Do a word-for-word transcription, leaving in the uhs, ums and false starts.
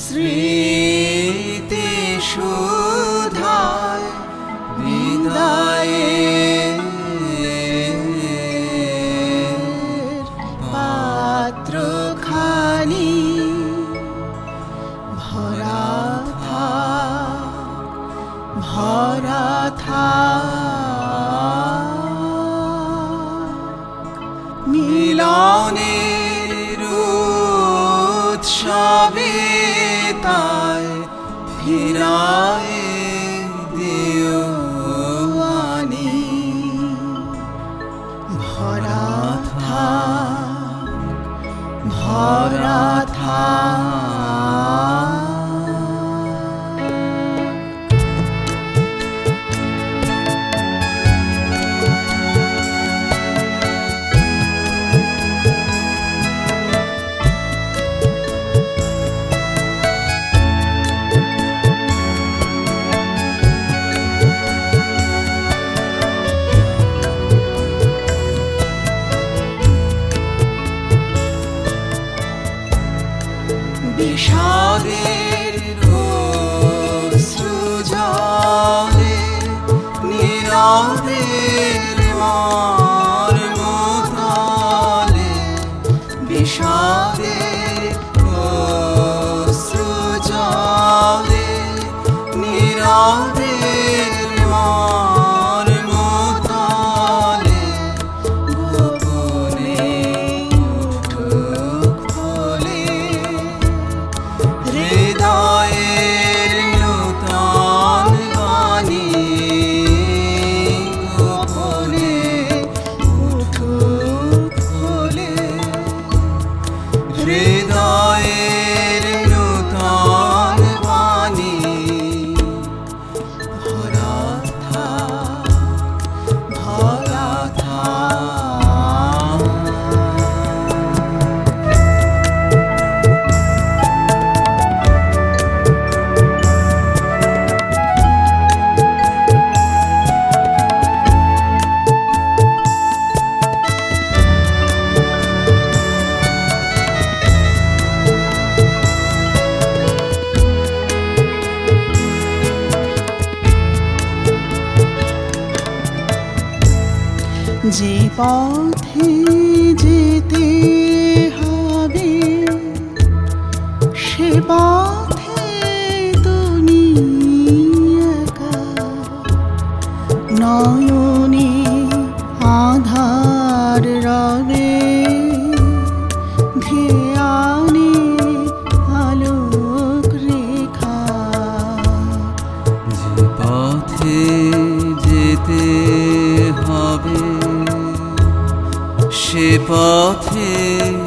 স্মৃতি সুধায় বিদায়ের পাত্র খালি ভরা থাক ভরা থাক মিলনের উৎসবে তাই ফিরায় দিও আনি ভরা থাক ভরা থাক বিষাদের অশ্রুজলে নীরবের মর্মতলে বিষাদের অশ্রুজলে নীরবের মর্মতলে গোপনে উঠুক ফলে হৃদয়ের নূতন বাণী গোপনে উঠুক ফলে হৃদয়ের নূতন বাণী ভরা থাক ভরা থাক যে পথে যেতে হবে সে পথে তুমি একা নয়নে আধার রবে ধ্যানে আলোক রেখা যে পথে যেতে হবে সে পথে